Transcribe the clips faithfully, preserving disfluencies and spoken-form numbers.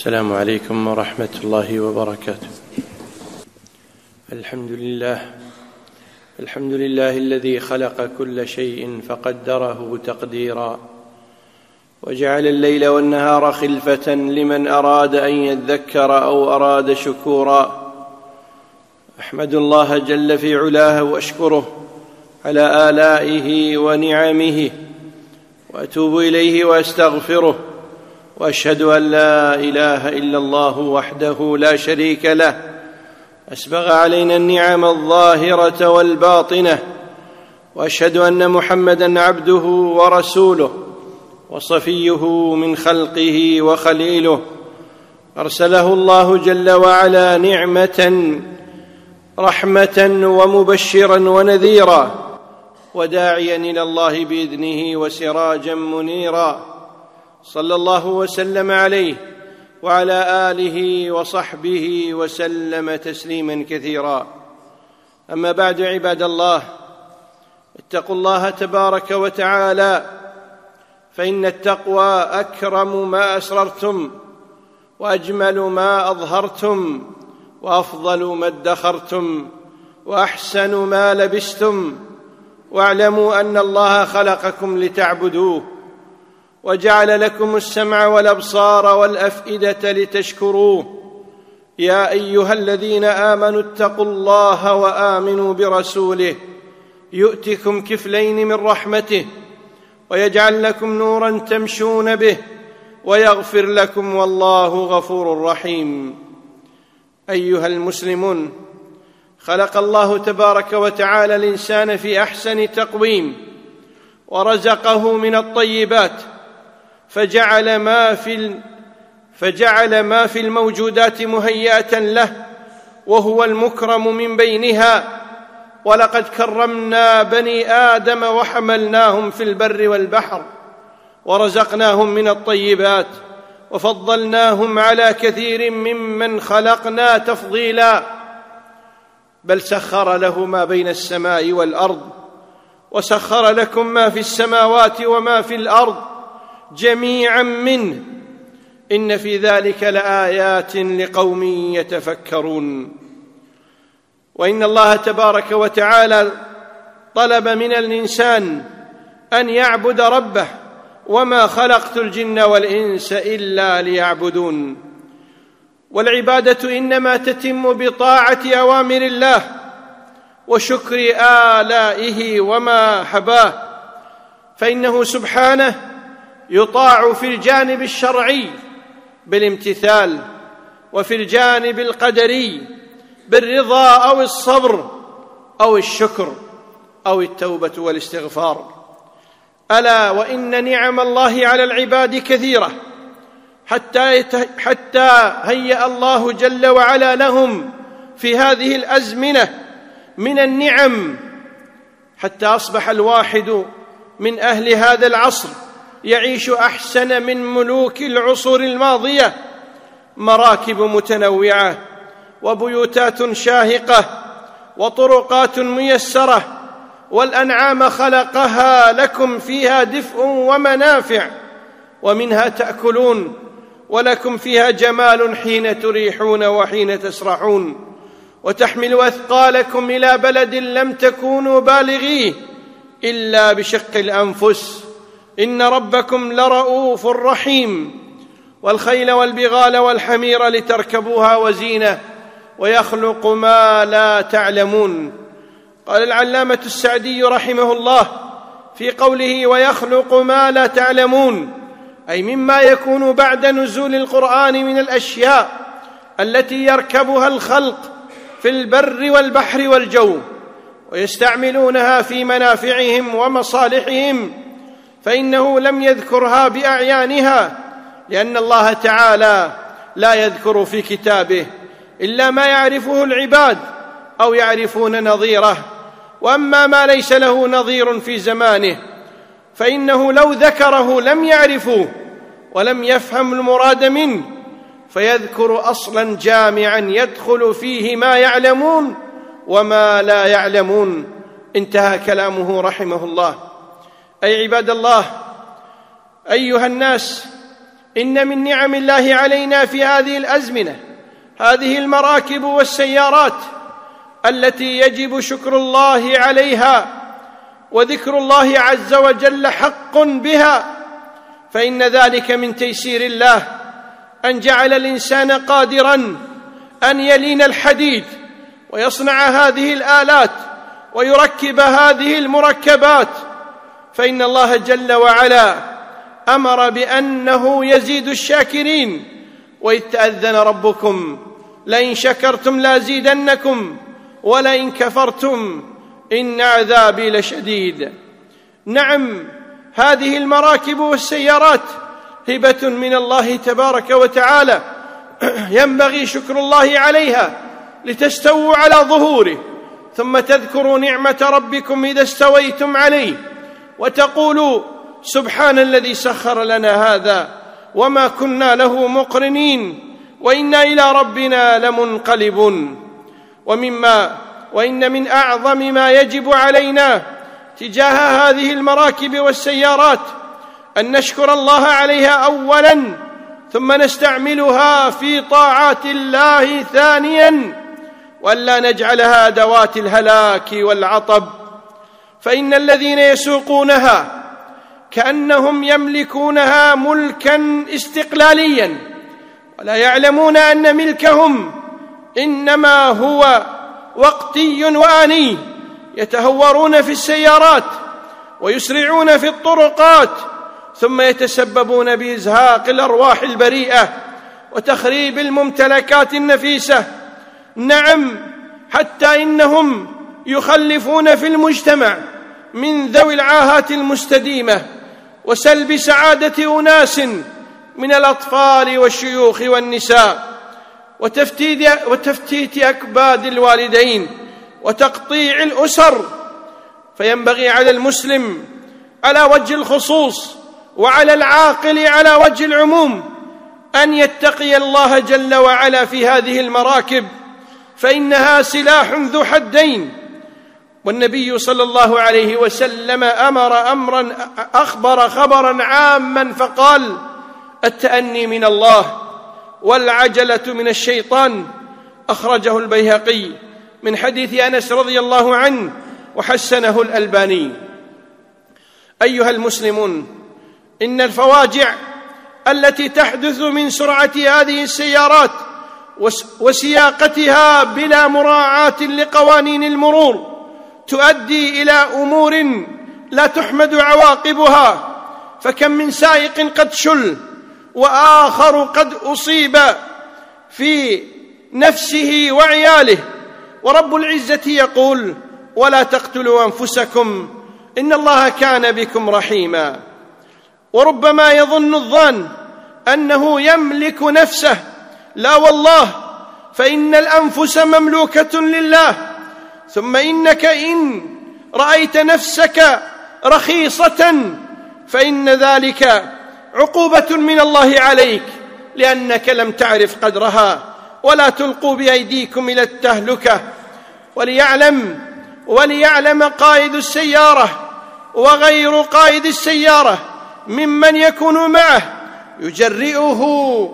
السلام عليكم ورحمة الله وبركاته. الحمد لله الحمد لله الذي خلق كل شيء فقدره تقديرا، وجعل الليل والنهار خلفة لمن أراد أن يذكر أو أراد شكورا. أحمد الله جل في علاه وأشكره على آلائه ونعمه، وأتوب إليه وأستغفره، وأشهد أن لا إله إلا الله وحده لا شريك له، أسبغ علينا النعم الظاهرة والباطنة، وأشهد أن محمدًا عبده ورسوله وصفيه من خلقه وخليله، أرسله الله جل وعلا نعمة رحمة ومبشرا ونذيرا، وداعيا إلى الله بإذنه وسراجا منيرا. صلى الله وسلم عليه وعلى آله وصحبه وسلم تسليما كثيرا. أما بعد، عباد الله، اتقوا الله تبارك وتعالى، فإن التقوى أكرم ما أسررتم، وأجمل ما أظهرتم، وأفضل ما ادخرتم، وأحسن ما لبستم. واعلموا أن الله خلقكم لتعبدوه، وجعل لكم السمع والأبصار والأفئدة لتشكروه. يا أيها الذين آمنوا اتقوا الله وآمنوا برسوله يؤتكم كفلين من رحمته، ويجعل لكم نورا تمشون به، ويغفر لكم، والله غفور رحيم. أيها المسلمون، خلق الله تبارك وتعالى الإنسان في أحسن تقويم، ورزقه من الطيبات، فجعل ما في فجعل ما في الموجودات مهيئة له، وهو المكرم من بينها. ولقد كرمنا بني آدم وحملناهم في البر والبحر، ورزقناهم من الطيبات، وفضلناهم على كثير ممن خلقنا تفضيلا. بل سخر له ما بين السماء والأرض، وسخر لكم ما في السماوات وما في الأرض جميعا منه، إن في ذلك لآيات لقوم يتفكرون. وإن الله تبارك وتعالى طلب من الإنسان أن يعبد ربه، وما خلقت الجن والإنس إلا ليعبدون. والعبادة إنما تتم بطاعة أوامر الله وشكر آلائه وما حباه، فإنه سبحانه يطاع في الجانب الشرعي بالامتثال، وفي الجانب القدري بالرضا أو الصبر أو الشكر أو التوبة والاستغفار. ألا وإن نعم الله على العباد كثيرة، حتى حتى هيأ الله جل وعلا لهم في هذه الأزمنة من النعم، حتى أصبح الواحد من أهل هذا العصر يعيش أحسن من ملوك العصور الماضية. مراكب متنوعة، وبيوتات شاهقة، وطرقات ميسرة، والأنعام خلقها لكم فيها دفء ومنافع، ومنها تأكلون، ولكم فيها جمال حين تريحون وحين تسرحون، وتحملوا أثقالكم إلى بلد لم تكونوا بالغيه إلا بشق الأنفس، إن ربكم لرؤوف رحيم. والخيل والبغال والحمير لتركبوها وزينة، ويخلق ما لا تعلمون. قال العلامة السعدي رحمه الله في قوله ويخلق ما لا تعلمون، أي مما يكون بعد نزول القرآن من الأشياء التي يركبها الخلق في البر والبحر والجو، ويستعملونها في منافعهم ومصالحهم، فإنه لم يذكرها بأعيانها، لأن الله تعالى لا يذكر في كتابه إلا ما يعرفه العباد أو يعرفون نظيره. وأما ما ليس له نظير في زمانه فإنه لو ذكره لم يعرفوه ولم يفهم المراد منه، فيذكر أصلا جامعا يدخل فيه ما يعلمون وما لا يعلمون. انتهى كلامه رحمه الله. أي عباد الله، أيها الناس، إن من نعم الله علينا في هذه الأزمنة هذه المراكب والسيارات التي يجب شكر الله عليها وذكر الله عز وجل حق بها، فإن ذلك من تيسير الله أن جعل الإنسان قادراً أن يلين الحديد ويصنع هذه الآلات ويركب هذه المركبات، فإن الله جل وعلا أمر بأنه يزيد الشاكرين، وإذ تأذن ربكم لئن شكرتم لازيدنكم ولئن كفرتم إن عذابي لشديد. نعم، هذه المراكب والسيارات هبة من الله تبارك وتعالى، ينبغي شكر الله عليها لتستووا على ظهوره، ثم تذكروا نعمة ربكم إذا استويتم عليه وتقولوا سبحان الذي سخر لنا هذا وما كنا له مقرنين وإنا إلى ربنا لمنقلبون. ومما وإن من أعظم ما يجب علينا تجاه هذه المراكب والسيارات أن نشكر الله عليها أولاً، ثم نستعملها في طاعات الله ثانياً، وألا نجعلها أدوات الهلاك والعطب، فإن الذين يسوقونها كأنهم يملكونها ملكاً استقلالياً، ولا يعلمون أن ملكهم إنما هو وقتي وآني، يتهورون في السيارات ويسرعون في الطرقات، ثم يتسببون بإزهاق الأرواح البريئة وتخريب الممتلكات النفيسة. نعم، حتى إنهم يخلفون في المجتمع من ذوي العاهات المستديمة وسلب سعادة أناس من الأطفال والشيوخ والنساء، وتفتيت, وتفتيت أكباد الوالدين وتقطيع الأسر. فينبغي على المسلم على وجه الخصوص وعلى العاقل على وجه العموم أن يتقي الله جل وعلا في هذه المراكب، فإنها سلاح ذو حدين. والنبي صلى الله عليه وسلم أمر أمرا أخبر خبرا عاما فقال: التأني من الله والعجلة من الشيطان. أخرجه البيهقي من حديث أنس رضي الله عنه وحسنه الألباني. أيها المسلمون، إن الفواجع التي تحدث من سرعة هذه السيارات وسياقتها بلا مراعاة لقوانين المرور تؤدي إلى أمور لا تحمد عواقبها، فكم من سائق قد شل وآخر قد أصيب في نفسه وعياله، ورب العزة يقول: ولا تقتلوا أنفسكم إن الله كان بكم رحيما. وربما يظن الظان أنه يملك نفسه، لا والله، فإن الأنفس مملوكة لله. ثم إنك إن رأيت نفسك رخيصة فإن ذلك عقوبة من الله عليك، لأنك لم تعرف قدرها. ولا تلقوا بأيديكم إلى التهلكة. وليعلم وليعلم قائد السيارة وغير قائد السيارة ممن يكون معه يجرئه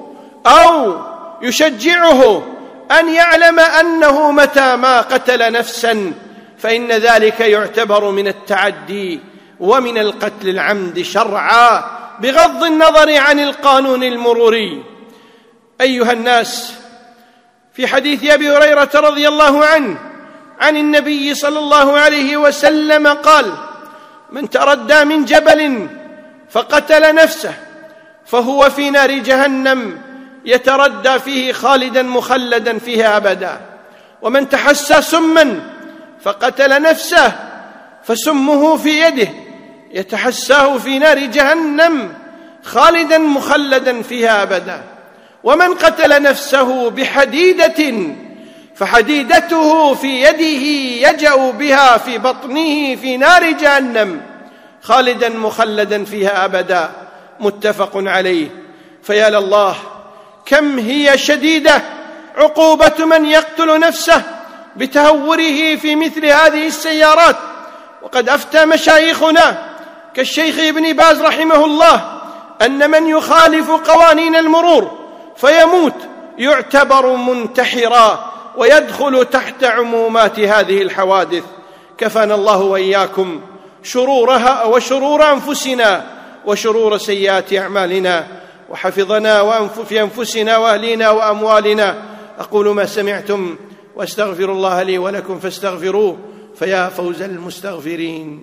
أو يشجعه أن يعلم أنه متى ما قتل نفسا فإن ذلك يعتبر من التعدي ومن القتل العمد شرعا، بغض النظر عن القانون المروري. أيها الناس، في حديث أبي هريرة رضي الله عنه عن النبي صلى الله عليه وسلم قال: من تردى من جبل فقتل نفسه فهو في نار جهنم يتردى فيه خالدا مخلدا فيها أبدا، ومن تحسى سما فقتل نفسه فسمه في يده يتحساه في نار جهنم خالدا مخلدا فيها أبدا، ومن قتل نفسه بحديدة فحديدته في يده يجأ بها في بطنه في نار جهنم خالدا مخلدا فيها أبدا. متفق عليه. فيا لله، كم هي شديدة عقوبة من يقتل نفسه بتهوره في مثل هذه السيارات. وقد أفتى مشايخنا كالشيخ ابن باز رحمه الله أن من يخالف قوانين المرور فيموت يعتبر منتحرا ويدخل تحت عمومات هذه الحوادث. كفانا الله وإياكم شرورها وشرور أنفسنا وشرور سيئات أعمالنا، وحفظنا في أنفسنا وأهلنا وأموالنا. أقول ما سمعتم واستغفر الله لي ولكم فاستغفروه فيا فوز المستغفرين.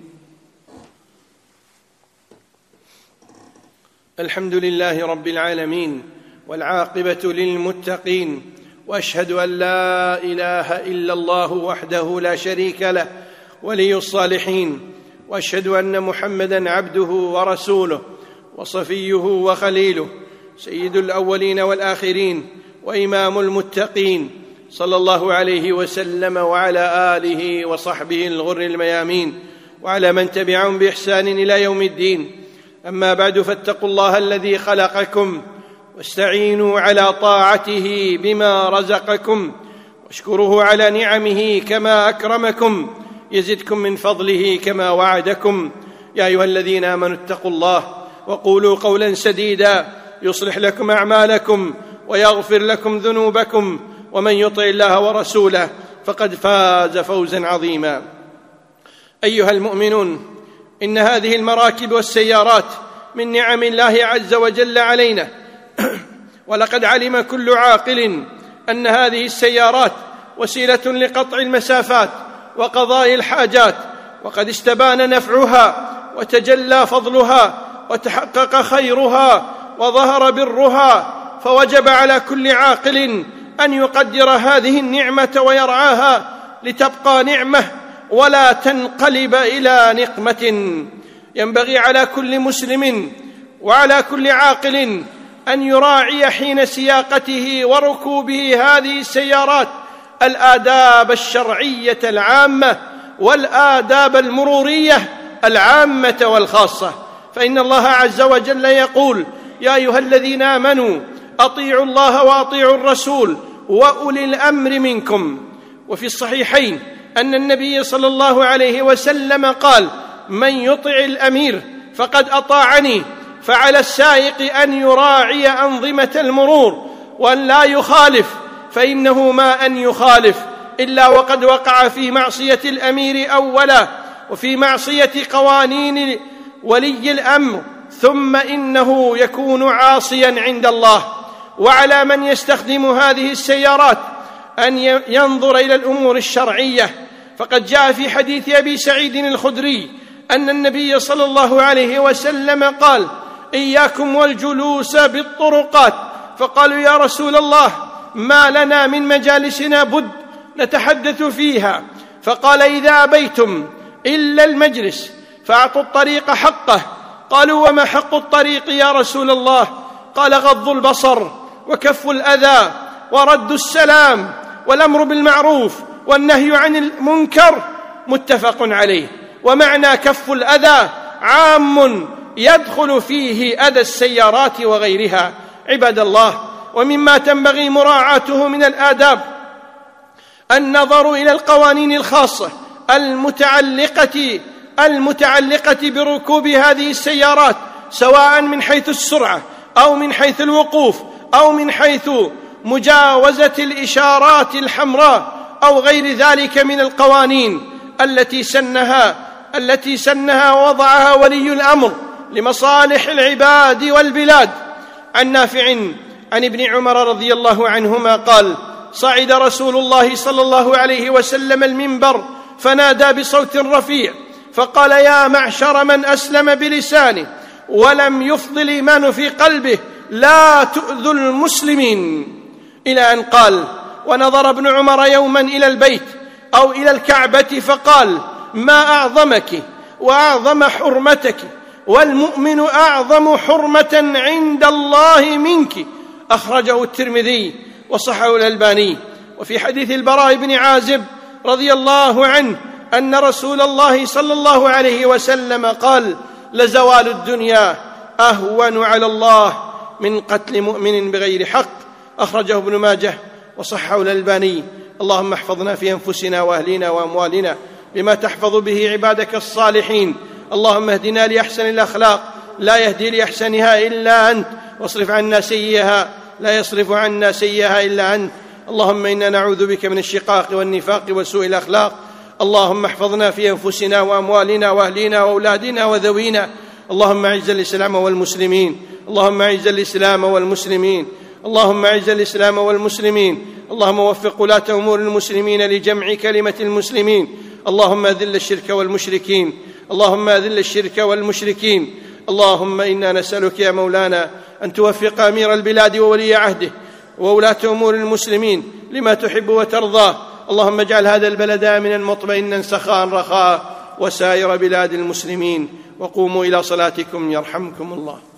الحمد لله رب العالمين، والعاقبة للمتقين، وأشهد أن لا إله إلا الله وحده لا شريك له ولي الصالحين، وأشهد أن محمدًا عبده ورسوله وصفيه وخليله، سيد الأولين والآخرين وإمام المتقين، صلى الله عليه وسلم وعلى آله وصحبه الغر الميامين، وعلى من تبعهم بإحسان إلى يوم الدين. أما بعد، فاتقوا الله الذي خلقكم واستعينوا على طاعته بما رزقكم، واشكروه على نعمه كما أكرمكم، يزدكم من فضله كما وعدكم. يا أيها الذين آمنوا اتقوا الله وقولوا قولا سديدا يصلح لكم أعمالكم ويغفر لكم ذنوبكم، ومن يطع الله ورسوله فقد فاز فوزا عظيما. أيها المؤمنون، إن هذه المراكب والسيارات من نعم الله عز وجل علينا، ولقد علم كل عاقل أن هذه السيارات وسيلة لقطع المسافات وقضاء الحاجات، وقد استبان نفعها وتجلى فضلها وتحقق خيرها وظهر برها، فوجب على كل عاقل أن يقدر هذه النعمة ويرعاها لتبقى نعمة ولا تنقلب إلى نقمة. ينبغي على كل مسلم وعلى كل عاقل أن يراعي حين سياقته وركوبه هذه السيارات الآداب الشرعية العامة والآداب المرورية العامة والخاصة، فإن الله عز وجل يقول: يا أيها الذين آمنوا أطيعوا الله وأطيعوا الرسول وأولي الأمر منكم. وفي الصحيحين أن النبي صلى الله عليه وسلم قال: من يطع الأمير فقد أطاعني. فعلى السائق أن يراعي أنظمة المرور وأن لا يخالف، فإنه ما أن يخالف إلا وقد وقع في معصية الأمير أولا، وفي معصية قوانين ولي الأمر، ثم إنه يكون عاصيا عند الله. وعلى من يستخدم هذه السيارات أن ينظر إلى الأمور الشرعية، فقد جاء في حديث أبي سعيد الخدري أن النبي صلى الله عليه وسلم قال: إياكم والجلوس بالطرقات. فقالوا: يا رسول الله، ما لنا من مجالسنا بد نتحدث فيها. فقال: إذا أبيتم إلا المجلس فأعطوا الطريق حقه. قالوا: وما حق الطريق يا رسول الله؟ قال: غض البصر وكف الأذى ورد السلام والأمر بالمعروف والنهي عن المنكر. متفق عليه. ومعنى كف الأذى عام يدخل فيه أذى السيارات وغيرها. عباد الله، ومما تنبغي مراعاته من الآداب النظر إلى القوانين الخاصة المتعلقة المتعلقة بركوب هذه السيارات، سواء من حيث السرعة أو من حيث الوقوف أو من حيث مجاوزة الإشارات الحمراء أو غير ذلك من القوانين التي سنها التي سنها ووضعها ولي الأمر لمصالح العباد والبلاد. عن نافع عن ابن عمر رضي الله عنهما قال: صعد رسول الله صلى الله عليه وسلم المنبر فنادى بصوت رفيع فقال: يا معشر من أسلم بلسانه ولم يفض الإيمان في قلبه، لا تؤذوا المسلمين، إلى أن قال: ونظر ابن عمر يوما إلى البيت أو إلى الكعبة فقال: ما أعظمك وأعظم حرمتك، والمؤمن أعظم حرمة عند الله منك. أخرجه الترمذي وصححه الألباني. وفي حديث البراء بن عازب رضي الله عنه أن رسول الله صلى الله عليه وسلم قال: لزوال الدنيا أهون على الله من قتل مؤمن بغير حق. أخرجه ابن ماجه وصححه الألباني. اللهم احفظنا في أنفسنا وأهلنا وأموالنا بما تحفظ به عبادك الصالحين. اللهم اهدنا لأحسن الأخلاق لا يهدي لأحسنها إلا أنت، واصرف عنا سيئها لا يصرف عنا سيئها إلا أنت. اللهم إنا نعوذ بك من الشقاق والنفاق وسوء الأخلاق. اللهم احفظنا في أنفسنا وأموالنا وأهلنا وأولادنا وذوينا. اللهم أعز الإسلام والمسلمين، اللهم أعز الإسلام والمسلمين، اللهم أعز الإسلام والمسلمين. اللهم وفق ولاة أمور المسلمين لجمع كلمة المسلمين. اللهم أذل الشرك والمشركين، اللهم أذل الشرك والمشركين. اللهم إنا نسألك يا مولانا أن توفق أمير البلاد وولي عهده وولاة أمور المسلمين لما تحب وترضاه. اللهم اجعل هذا البلد آمنا مطمئنا سخاء رخاء وسائر بلاد المسلمين. وقوموا إلى صلاتكم يرحمكم الله.